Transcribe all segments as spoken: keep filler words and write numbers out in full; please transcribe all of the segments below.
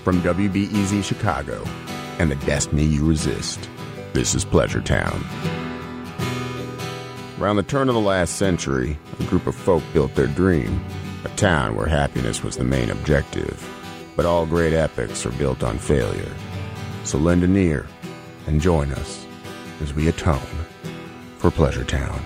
From W B E Z Chicago and the destiny you resist, this is Pleasure Town. Around the turn of the last century, a group of folk built their dream, a town where happiness was the main objective. But all great epics are built on failure. So lend an ear and join us as we atone for Pleasure Town.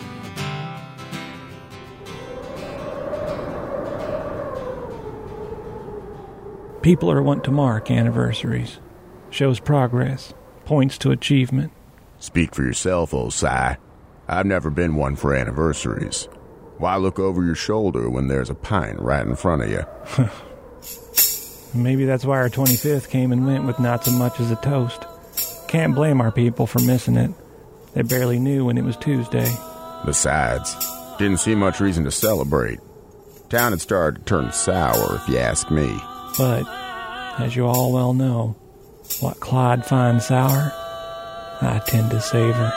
People are wont to mark anniversaries. Shows progress, points to achievement. Speak for yourself, old Si. I've never been one for anniversaries. Why look over your shoulder when there's a pint right in front of you? Maybe that's why our twenty-fifth came and went with not so much as a toast. Can't blame our people for missing it. They barely knew when it was Tuesday. Besides, didn't see much reason to celebrate. Town had started to turn sour, if you ask me. But, as you all well know, what Clyde finds sour, I tend to savor.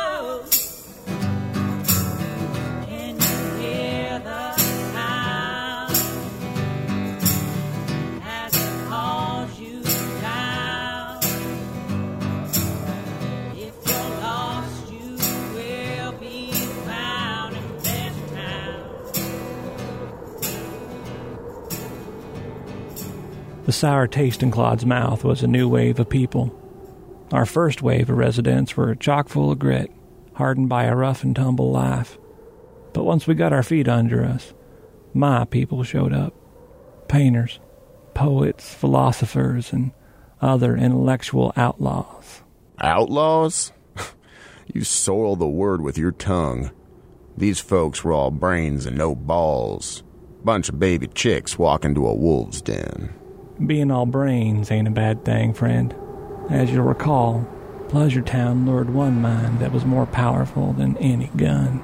The sour taste in Claude's mouth was a new wave of people. Our first wave of residents were chock full of grit, hardened by a rough and tumble life. But once we got our feet under us, my people showed up. Painters, poets, philosophers, and other intellectual outlaws. Outlaws? You soil the word with your tongue. These folks were all brains and no balls. Bunch of baby chicks walking to a wolf's den. Being all brains ain't a bad thing, friend. As you'll recall, Pleasure Town lured one mind that was more powerful than any gun.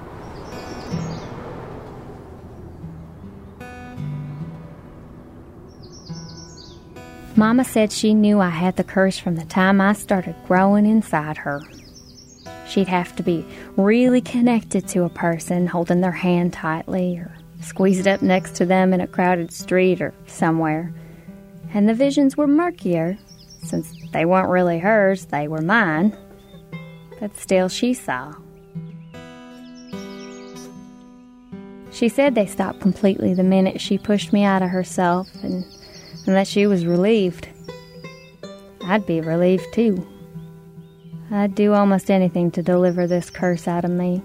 Mama said she knew I had the curse from the time I started growing inside her. She'd have to be really connected to a person, holding their hand tightly or squeezed up next to them in a crowded street or somewhere. And the visions were murkier. Since they weren't really hers, they were mine. But still she saw. She said they stopped completely the minute she pushed me out of herself, and, and that she was relieved. I'd be relieved too. I'd do almost anything to deliver this curse out of me.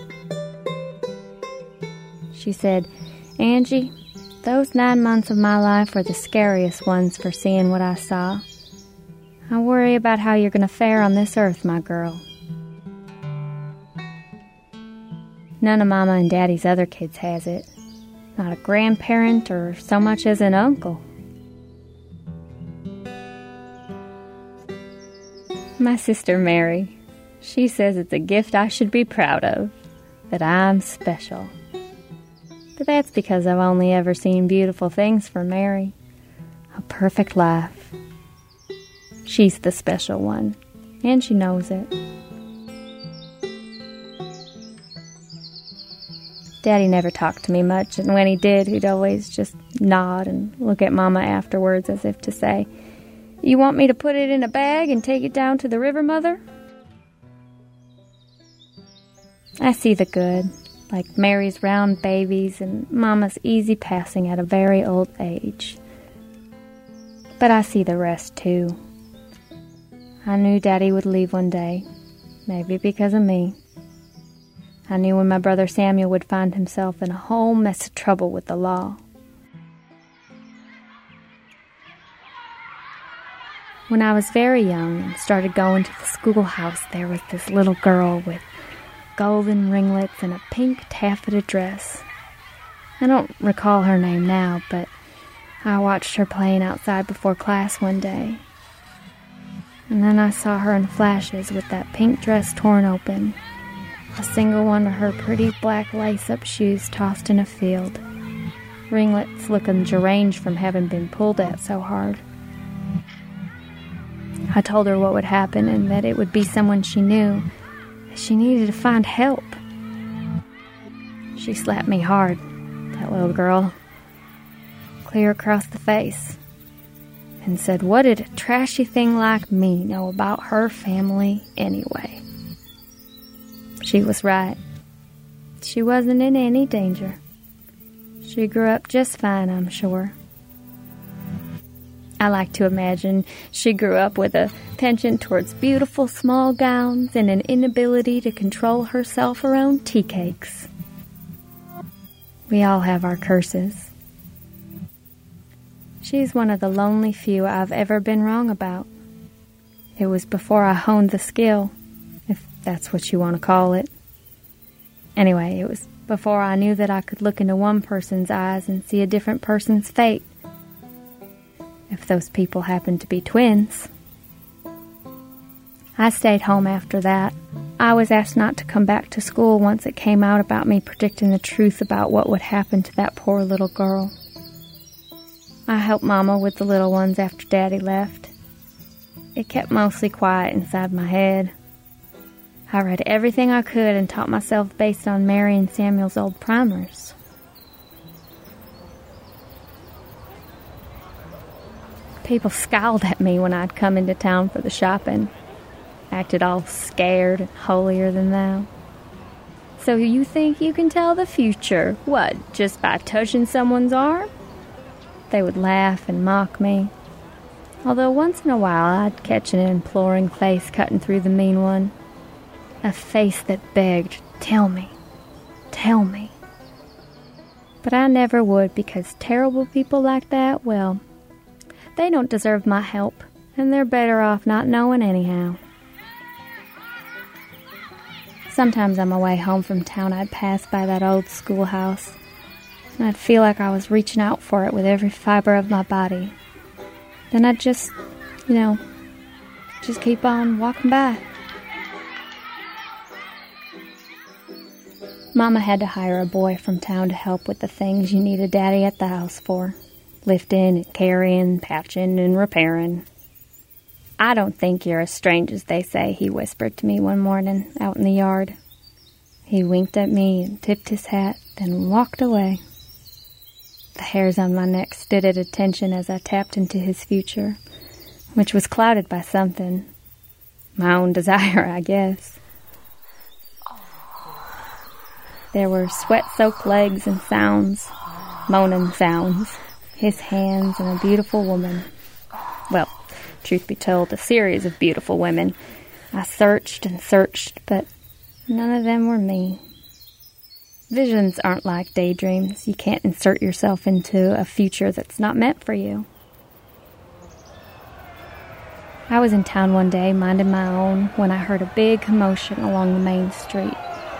She said, Angie, those nine months of my life were the scariest ones for seeing what I saw. I worry about how you're going to fare on this earth, my girl. None of Mama and Daddy's other kids has it. Not a grandparent or so much as an uncle. My sister Mary, she says it's a gift I should be proud of, that I'm special. But that's because I've only ever seen beautiful things for Mary. A perfect life. She's the special one, and she knows it. Daddy never talked to me much, and when he did, he'd always just nod and look at Mama afterwards as if to say, You want me to put it in a bag and take it down to the river, Mother? I see the good, like Mary's round babies and Mama's easy passing at a very old age. But I see the rest, too. I knew Daddy would leave one day, maybe because of me. I knew when my brother Samuel would find himself in a whole mess of trouble with the law. When I was very young and started going to the schoolhouse, there was this little girl with golden ringlets and a pink taffeta dress. I don't recall her name now, but I watched her playing outside before class one day. And then I saw her in flashes with that pink dress torn open, a single one of her pretty black lace-up shoes tossed in a field, ringlets looking deranged from having been pulled at so hard. I told her what would happen and that it would be someone she knew, that she needed to find help. She slapped me hard, that little girl, clear across the face. and said, what did a trashy thing like me know about her family anyway? She was right. She wasn't in any danger. She grew up just fine, I'm sure. I like to imagine she grew up with a penchant towards beautiful small gowns and an inability to control herself around tea cakes. We all have our curses. She's one of the lonely few I've ever been wrong about. It was before I honed the skill, if that's what you want to call it. Anyway, it was before I knew that I could look into one person's eyes and see a different person's fate. If those people happened to be twins. I stayed home after that. I was asked not to come back to school once it came out about me predicting the truth about what would happen to that poor little girl. I helped Mama with the little ones after Daddy left. It kept mostly quiet inside my head. I read everything I could and taught myself based on Mary and Samuel's old primers. People scowled at me when I'd come into town for the shopping. Acted all scared and holier than thou. So you think you can tell the future? What, just by touching someone's arm? They would laugh and mock me. Although once in a while I'd catch an imploring face cutting through the mean one. A face that begged, tell me, tell me. But I never would, because terrible people like that, well, they don't deserve my help, and they're better off not knowing anyhow. Sometimes on my way home from town, I'd pass by that old schoolhouse, and I'd feel like I was reaching out for it with every fiber of my body. Then I'd just, you know, just keep on walking by. Mama had to hire a boy from town to help with the things you need a daddy at the house for. Lifting and carrying, patching and repairing. I don't think you're as strange as they say, he whispered to me one morning out in the yard. He winked at me and tipped his hat, then walked away. The hairs on my neck stood at attention as I tapped into his future, which was clouded by something. My own desire, I guess. There were sweat-soaked legs and sounds, moaning sounds, his hands, and a beautiful woman. Well, truth be told, a series of beautiful women. I searched and searched, but none of them were me. Visions aren't like daydreams. You can't insert yourself into a future that's not meant for you. I was in town one day, minding my own, when I heard a big commotion along the main street.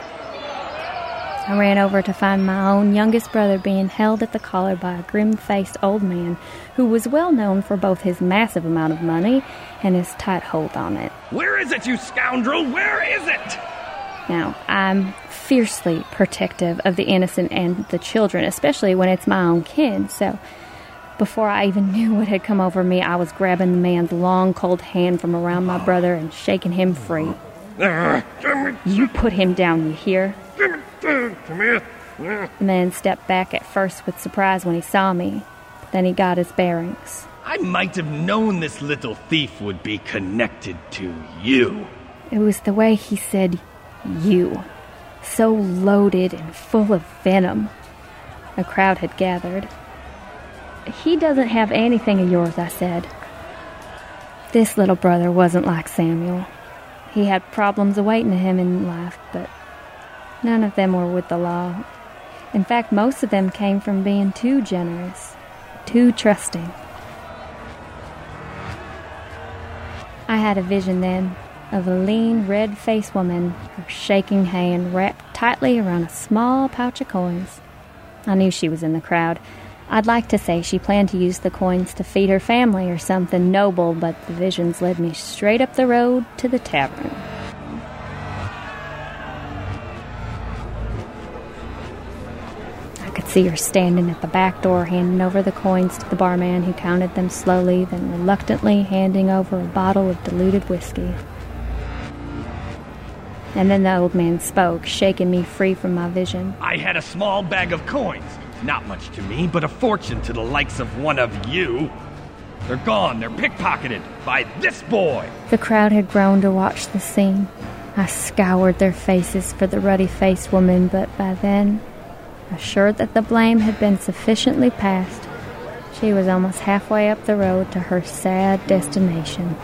I ran over to find my own youngest brother being held at the collar by a grim-faced old man who was well known for both his massive amount of money and his tight hold on it. Where is it, you scoundrel? Where is it? Now, I'm fiercely protective of the innocent and the children, especially when it's my own kin, so before I even knew what had come over me, I was grabbing the man's long, cold hand from around my brother and shaking him free. You put him down, you hear? The man stepped back at first with surprise when he saw me. Then he got his bearings. I might have known this little thief would be connected to you. It was the way he said, you. So loaded and full of venom. A crowd had gathered. He doesn't have anything of yours, I said. This little brother wasn't like Samuel. He had problems awaiting him in life, but none of them were with the law. In fact, most of them came from being too generous, too trusting. I had a vision then of a lean, red-faced woman, her shaking hand wrapped tightly around a small pouch of coins. I knew she was in the crowd. I'd like to say she planned to use the coins to feed her family or something noble, but the visions led me straight up the road to the tavern. I could see her standing at the back door, handing over the coins to the barman, who counted them slowly, then reluctantly handing over a bottle of diluted whiskey. And then the old man spoke, shaking me free from my vision. I had a small bag of coins. Not much to me, but a fortune to the likes of one of you. They're gone. They're pickpocketed by this boy. The crowd had grown to watch the scene. I scoured their faces for the ruddy-faced woman, but by then, assured that the blame had been sufficiently passed, she was almost halfway up the road to her sad destination.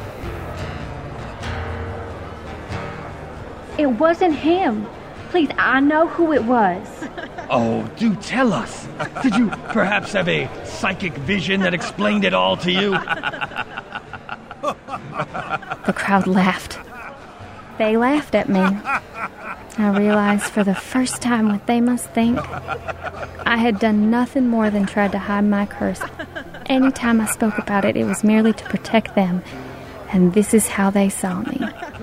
It wasn't him. Please, I know who it was. Oh, do tell us. Did you perhaps have a psychic vision that explained it all to you? The crowd laughed. They laughed at me. I realized for the first time what they must think. I had done nothing more than tried to hide my curse. Anytime I spoke about it, it was merely to protect them. And this is how they saw me.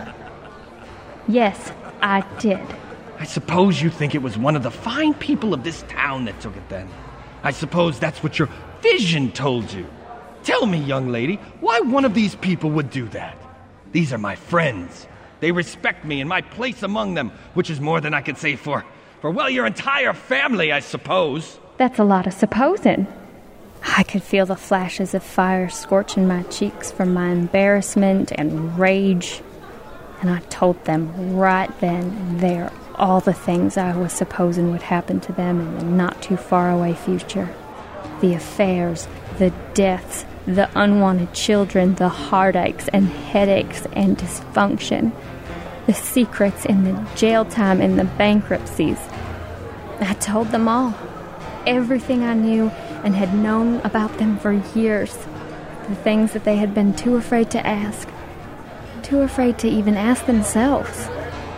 Yes, I did. I suppose you think it was one of the fine people of this town that took it then. I suppose that's what your vision told you. Tell me, young lady, why one of these people would do that? These are my friends. They respect me and my place among them, which is more than I could say for, for, well, your entire family, I suppose. That's a lot of supposing. I could feel the flashes of fire scorching my cheeks from my embarrassment and rage. And I told them right then and there all the things I was supposing would happen to them in the not-too-far-away future. The affairs, the deaths, the unwanted children, the heartaches and headaches and dysfunction, the secrets and the jail time and the bankruptcies. I told them all. Everything I knew and had known about them for years. The things that they had been too afraid to ask. Too afraid to even ask themselves.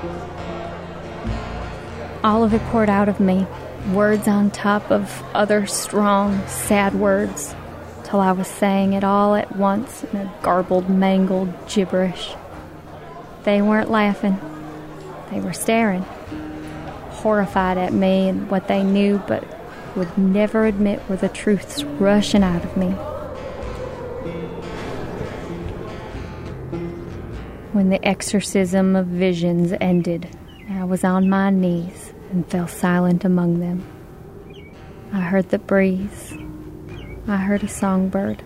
All of it poured out of me, words on top of other strong, sad words, till I was saying it all at once in a garbled, mangled gibberish. They weren't laughing. They were staring, horrified at me and what they knew but would never admit were the truths rushing out of me. When the exorcism of visions ended, I was on my knees and fell silent among them. I heard the breeze. I heard a songbird.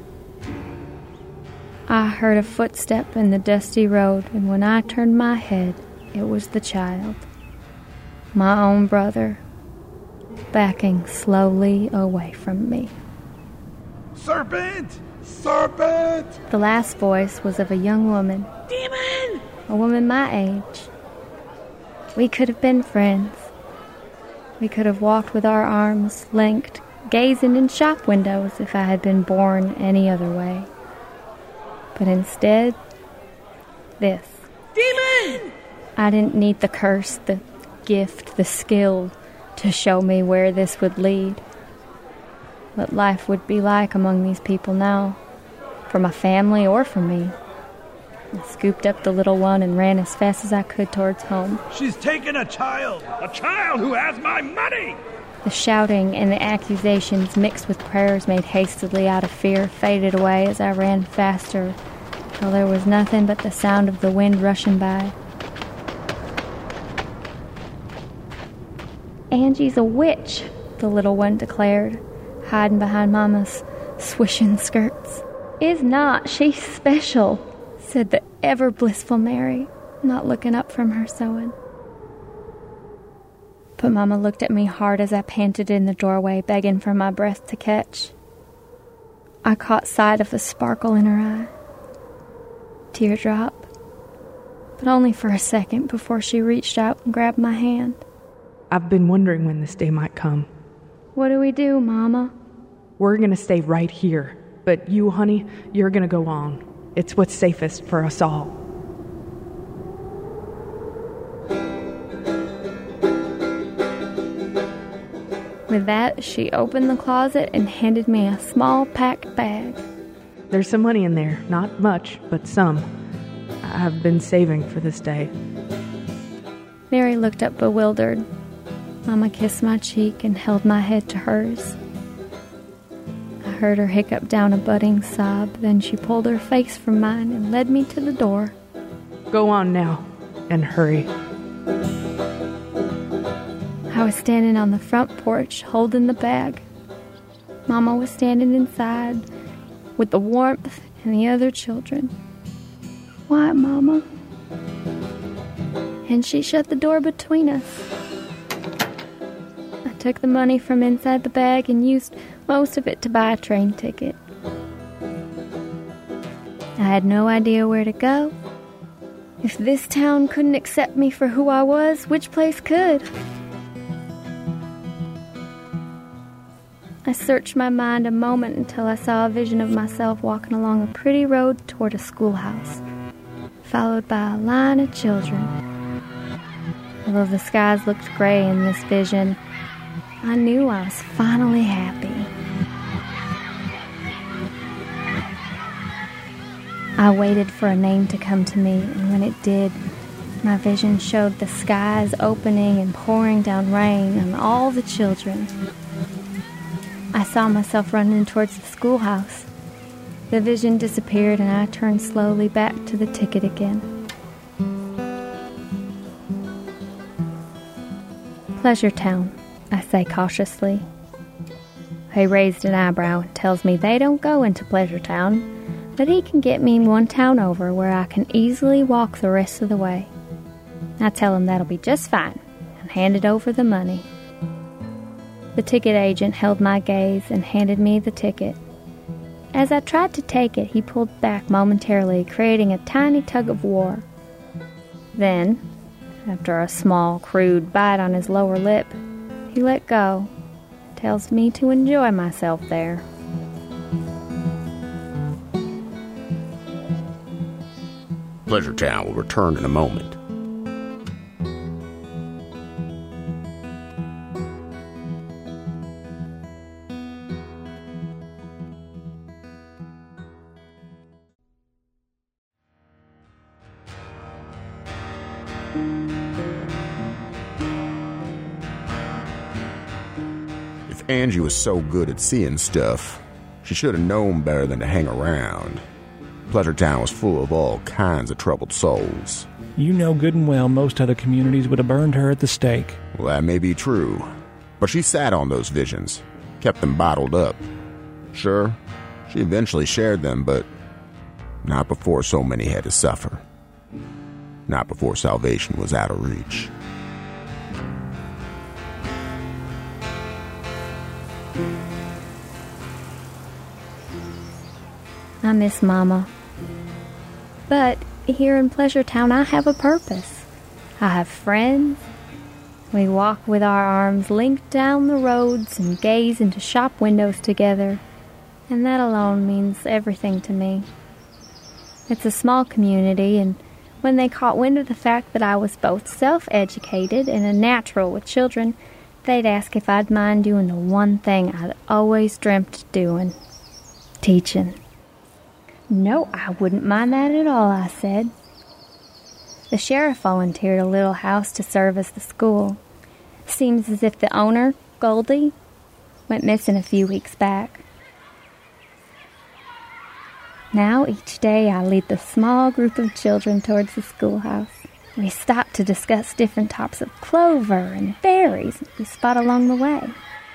I heard a footstep in the dusty road, and when I turned my head, it was the child, my own brother, backing slowly away from me. Serpent! Serpent! The last voice was of a young woman. Demon! A woman my age. We could have been friends. We could have walked with our arms linked, gazing in shop windows if I had been born any other way. But instead, this. Demon! I didn't need the curse, the gift, the skill to show me where this would lead. What life would be like among these people now, for my family or for me. I scooped up the little one and ran as fast as I could towards home. She's taken a child! A child who has my money! The shouting and the accusations mixed with prayers made hastily out of fear faded away as I ran faster, till there was nothing but the sound of the wind rushing by. Angie's a witch, the little one declared, hiding behind Mama's swishing skirts. Is not, she's special, said the ever-blissful Mary, not looking up from her sewing. But Mama looked at me hard as I panted in the doorway, begging for my breath to catch. I caught sight of the sparkle in her eye. Teardrop. But only for a second before she reached out and grabbed my hand. I've been wondering when this day might come. What do we do, Mama? We're gonna stay right here. But you, honey, you're gonna go on. It's what's safest for us all. With that, she opened the closet and handed me a small packed bag. There's some money in there. Not much, but some. I've been saving for this day. Mary looked up bewildered. Mama kissed my cheek and held my head to hers. I heard her hiccup down a budding sob, then she pulled her face from mine and led me to the door. Go on now, and hurry. I was standing on the front porch, holding the bag. Mama was standing inside, with the warmth and the other children. Why, Mama? And she shut the door between us. I took the money from inside the bag and used most of it to buy a train ticket. I had no idea where to go. If this town couldn't accept me for who I was, which place could? I searched my mind a moment until I saw a vision of myself walking along a pretty road toward a schoolhouse, followed by a line of children. Although the skies looked gray in this vision, I knew I was finally happy. I waited for a name to come to me, and when it did, my vision showed the skies opening and pouring down rain on all the children. I saw myself running towards the schoolhouse. The vision disappeared, and I turned slowly back to the ticket again. Pleasure Town, I say cautiously. He raised an eyebrow and tells me they don't go into Pleasure Town, but he can get me one town over where I can easily walk the rest of the way. I tell him that'll be just fine and handed over the money. The ticket agent held my gaze and handed me the ticket. As I tried to take it, he pulled back momentarily, creating a tiny tug of war. Then, after a small, crude bite on his lower lip, he let go, tells me to enjoy myself there. Pleasure Town will return in a moment. If Angie was so good at seeing stuff, she should have known better than to hang around. Pleasure Town was full of all kinds of troubled souls. You know good and well most other communities would have burned her at the stake. Well, that may be true, but she sat on those visions, kept them bottled up. Sure, she eventually shared them, but not before so many had to suffer. Not before salvation was out of reach. I miss Mama. But here in Pleasure Town, I have a purpose. I have friends. We walk with our arms linked down the roads and gaze into shop windows together, and that alone means everything to me. It's a small community, and when they caught wind of the fact that I was both self-educated and a natural with children, they'd ask if I'd mind doing the one thing I'd always dreamt of doing: teaching. No, I wouldn't mind that at all, I said. The sheriff volunteered a little house to serve as the school. Seems as if the owner, Goldie, went missing a few weeks back. Now each day I lead the small group of children towards the schoolhouse. We stop to discuss different types of clover and berries we spot along the way.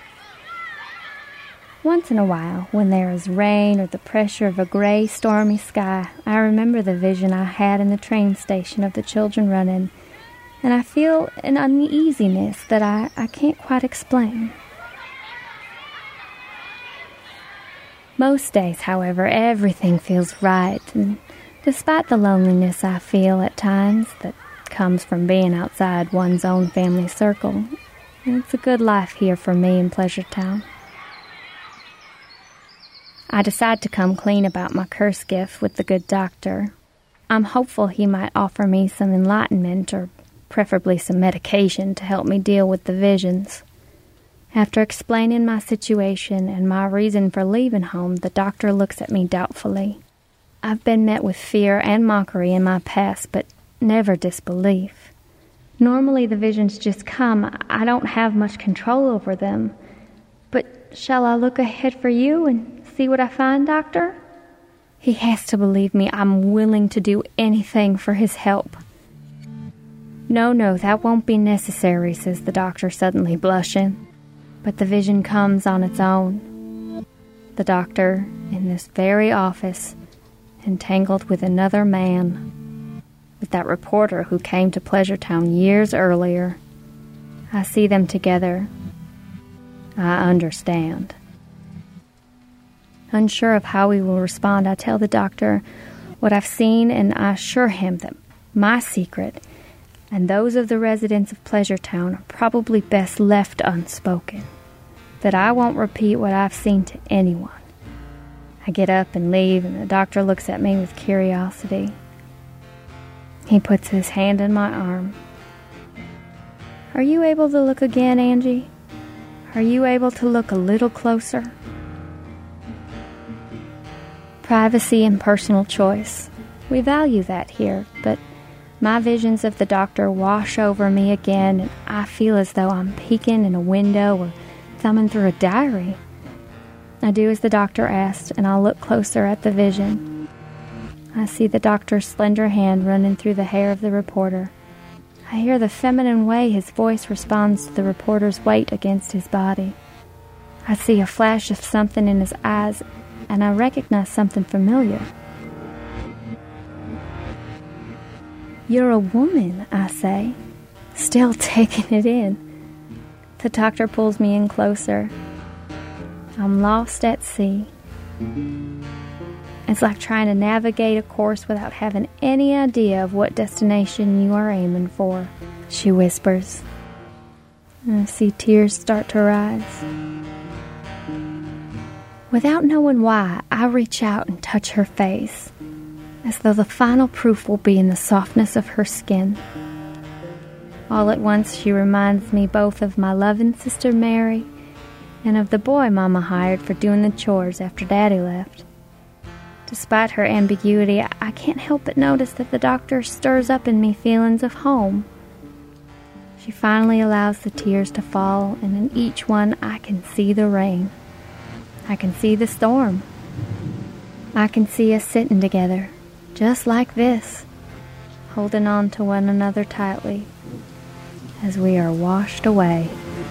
Once in a while, when there is rain or the pressure of a gray, stormy sky, I remember the vision I had in the train station of the children running, and I feel an uneasiness that I, I can't quite explain. Most days, however, everything feels right, and despite the loneliness I feel at times that comes from being outside one's own family circle, it's a good life here for me in Pleasure Town. I decide to come clean about my curse gift with the good doctor. I'm hopeful he might offer me some enlightenment, or preferably some medication to help me deal with the visions. After explaining my situation and my reason for leaving home, the doctor looks at me doubtfully. I've been met with fear and mockery in my past, but never disbelief. Normally the visions just come. I don't have much control over them. But shall I look ahead for you and see what I find, Doctor? He has to believe me. I'm willing to do anything for his help. No, no, that won't be necessary, says the doctor, suddenly blushing. But the vision comes on its own. The doctor in this very office, entangled with another man, with that reporter who came to Pleasuretown years earlier. I see them together. I understand. Unsure of how he will respond, I tell the doctor what I've seen, and I assure him that my secret and those of the residents of Pleasuretown are probably best left unspoken, that I won't repeat what I've seen to anyone. I get up and leave, and the doctor looks at me with curiosity. He puts his hand in my arm. Are you able to look again, Angie? Are you able to look a little closer? Privacy and personal choice. We value that here, but my visions of the doctor wash over me again, and I feel as though I'm peeking in a window or thumbing through a diary. I do as the doctor asked, and I'll look closer at the vision. I see the doctor's slender hand running through the hair of the reporter. I hear the feminine way his voice responds to the reporter's weight against his body. I see a flash of something in his eyes, and I recognize something familiar. You're a woman, I say, still taking it in. The doctor pulls me in closer. I'm lost at sea. It's like trying to navigate a course without having any idea of what destination you are aiming for, she whispers. I see tears start to rise. Without knowing why, I reach out and touch her face, as though the final proof will be in the softness of her skin. All at once, she reminds me both of my loving sister Mary and of the boy Mama hired for doing the chores after Daddy left. Despite her ambiguity, I can't help but notice that the doctor stirs up in me feelings of home. She finally allows the tears to fall, and in each one I can see the rain. I can see the storm. I can see us sitting together, just like this, holding on to one another tightly as we are washed away.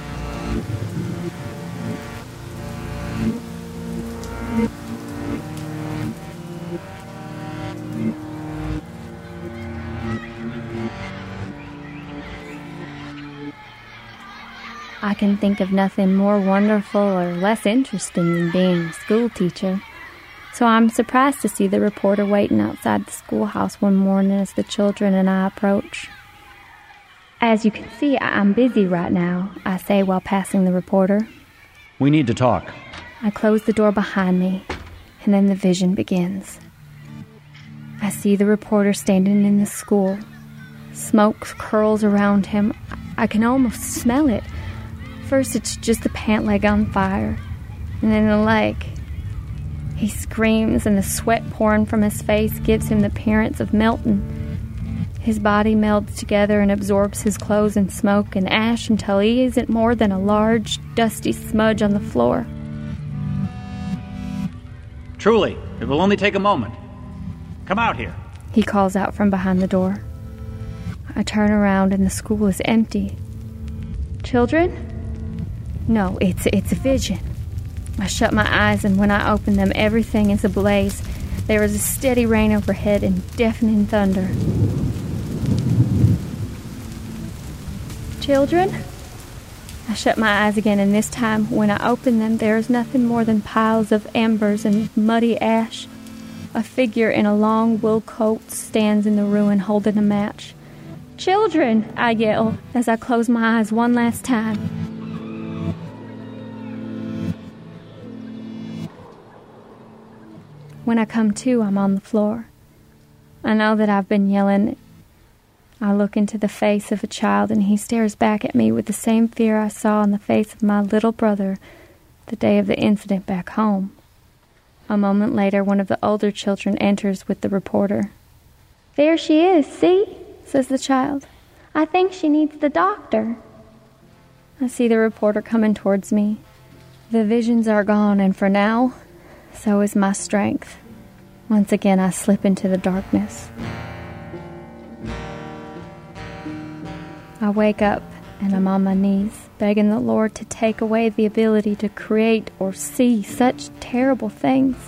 I can think of nothing more wonderful or less interesting than being a school teacher, so I'm surprised to see the reporter waiting outside the schoolhouse one morning as the children and I approach. As you can see, I'm busy right now, I say while passing the reporter. We need to talk. I close the door behind me, and then the vision begins. I see the reporter standing in the school. Smoke curls around him. I can almost smell it. First, it's just the pant leg on fire, and then the leg. He screams, and the sweat pouring from his face gives him the appearance of melting. His body melds together and absorbs his clothes in smoke and ash until he isn't more than a large, dusty smudge on the floor. Truly, it will only take a moment. Come out here, he calls out from behind the door. I turn around, and the school is empty. Children? No, it's, it's a vision. I shut my eyes, and when I open them, everything is ablaze. There is a steady rain overhead and deafening thunder. Children? I shut my eyes again, and this time, when I open them, there is nothing more than piles of embers and muddy ash. A figure in a long wool coat stands in the ruin holding a match. Children, I yell as I close my eyes one last time. When I come to, I'm on the floor. I know that I've been yelling. I look into the face of a child, and he stares back at me with the same fear I saw on the face of my little brother the day of the incident back home. A moment later, one of the older children enters with the reporter. There she is, see? Says the child. I think she needs the doctor. I see the reporter coming towards me. The visions are gone, and for now, so is my strength. Once again, I slip into the darkness. I wake up, and I'm on my knees. begging the Lord to take away the ability to create or see such terrible things.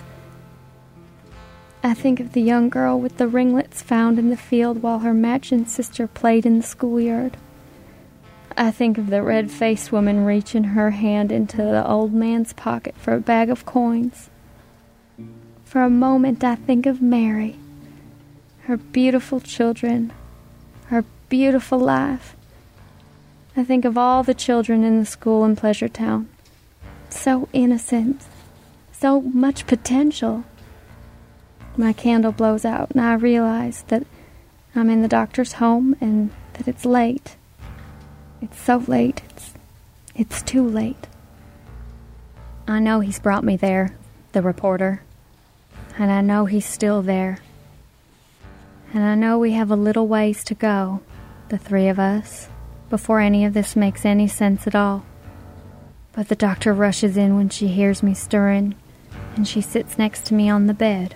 I think of the young girl with the ringlets found in the field while her matching sister played in the schoolyard. I think of the red-faced woman reaching her hand into the old man's pocket for a bag of coins. For a moment I think of Mary, her beautiful children, her beautiful life. I think of all the children in the school in Pleasure Town. So innocent, so much potential. My candle blows out and I realize that I'm in the doctor's home and that it's late. It's so late. It's, it's too late. I know he's brought me there, the reporter. And I know he's still there. And I know we have a little ways to go, the three of us, before any of this makes any sense at all. But the doctor rushes in when she hears me stirring, and she sits next to me on the bed.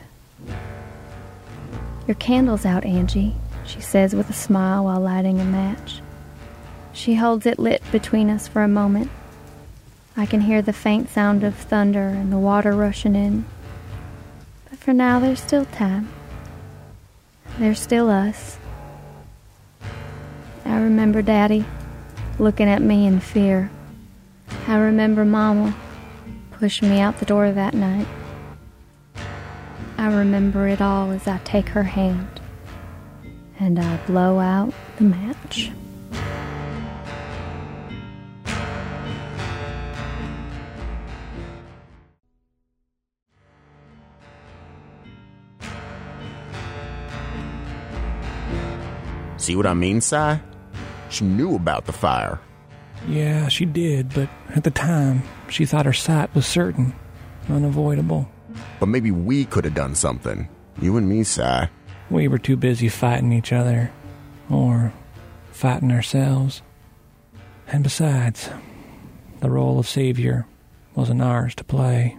"Your candle's out, Angie," she says with a smile while lighting a match. She holds it lit between us for a moment. I can hear the faint sound of thunder and the water rushing in. But for now, there's still time. There's still us. I remember Daddy looking at me in fear. I remember Mama pushing me out the door that night. I remember it all as I take her hand and I blow out the match. See what I mean, Si? She knew about the fire. Yeah, she did, but at the time, she thought her sight was certain, unavoidable. But maybe we could have done something. You and me, Si. We were too busy fighting each other, or fighting ourselves. And besides, the role of savior wasn't ours to play.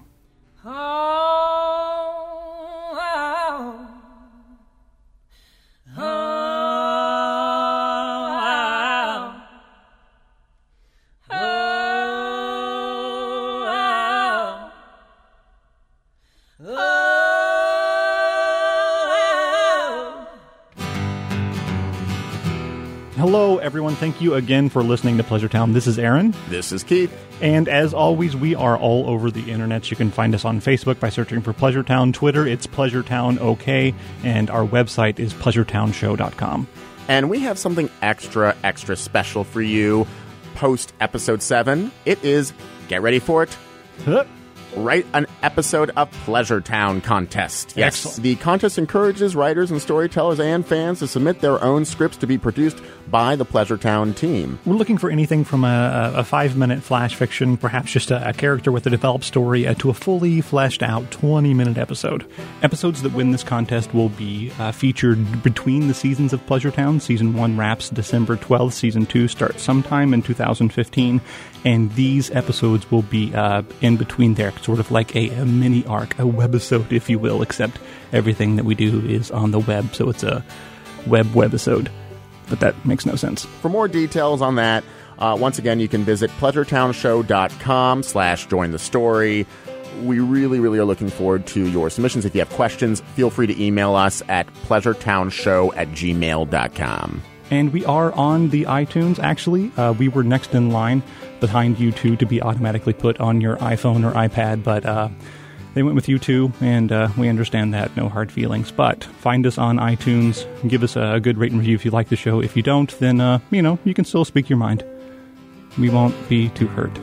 Hello, everyone. Thank you again for listening to Pleasure Town. This is Aaron. This is Keith. And as always, we are all over the internet. You can find us on Facebook by searching for Pleasure Town. Twitter, it's Pleasure Town OK. And our website is pleasure town show dot com. And we have something extra, extra special for you post episode seven. It is, get ready for it, Huh? write an episode of Pleasure Town contest. Yes, Excellent. The contest encourages writers and storytellers and fans to submit their own scripts to be produced by the Pleasure Town team. We're looking for anything from a, a five-minute flash fiction, perhaps just a, a character with a developed story, uh, to a fully fleshed-out twenty-minute episode. Episodes that win this contest will be uh, featured between the seasons of Pleasure Town. Season one wraps December twelfth. Season two starts sometime in two thousand fifteen. And these episodes will be uh, in between there, sort of like a, a mini arc, a webisode, if you will, except everything that we do is on the web, so it's a web webisode. But that makes no sense. For more details on that, uh, once again, you can visit pleasure town show dot com slash join the story. We really, really are looking forward to your submissions. If you have questions, feel free to email us at pleasure town show at gmail dot com. And we are on the iTunes, actually. Uh, we were next in line behind U two to be automatically put on your iPhone or iPad, but uh, they went with U two, and uh, we understand that. No hard feelings. But find us on iTunes. Give us a good rate and review if you like the show. If you don't, then, uh, you know, you can still speak your mind. We won't be too hurt.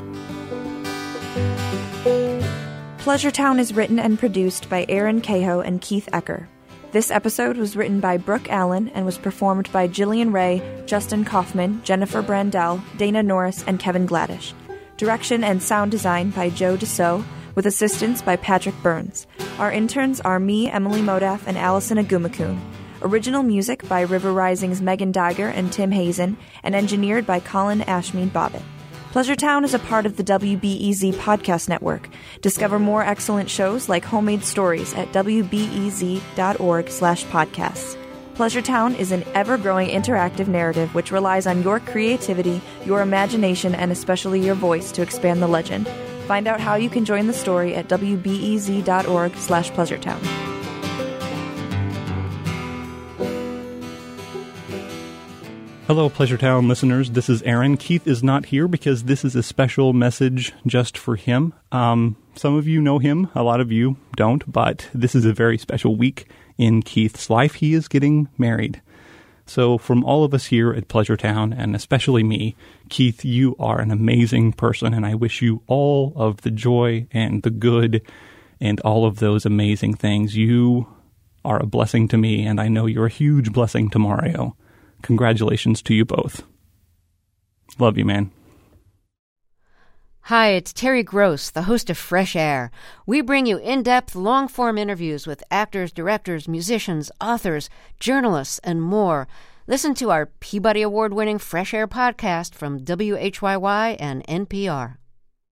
Pleasure Town is written and produced by Aaron Cahoe and Keith Ecker. This episode was written by Brooke Allen and was performed by Jillian Ray, Justin Kaufman, Jennifer Brandell, Dana Norris, and Kevin Gladish. Direction and sound design by Joe Deso, with assistance by Patrick Burns. Our interns are me, Emily Modaff, and Allison Agumakun. Original music by River Rising's Megan Dagger and Tim Hazen, and engineered by Colin Ashmead Bobbitt. Pleasure Town is a part of the W B E Z podcast network. Discover more excellent shows like Homemade Stories at w b e z dot org slash podcasts. Pleasure Town is an ever-growing interactive narrative which relies on your creativity, your imagination, and especially your voice to expand the legend. Find out how you can join the story at w b e z dot org slash pleasuretown. Hello, Pleasure Town listeners. This is Aaron. Keith is not here because this is a special message just for him. Um, some of you know him, a lot of you don't, but this is a very special week in Keith's life. He is getting married. So from all of us here at Pleasure Town, and especially me, Keith, you are an amazing person, and I wish you all of the joy and the good and all of those amazing things. You are a blessing to me, and I know you're a huge blessing to Mario. Congratulations to you both. Love you, man. Hi, it's Terry Gross, the host of Fresh Air. We bring you in-depth, long-form interviews with actors, directors, musicians, authors, journalists, and more. Listen to our Peabody Award-winning Fresh Air podcast from W H Y Y and N P R.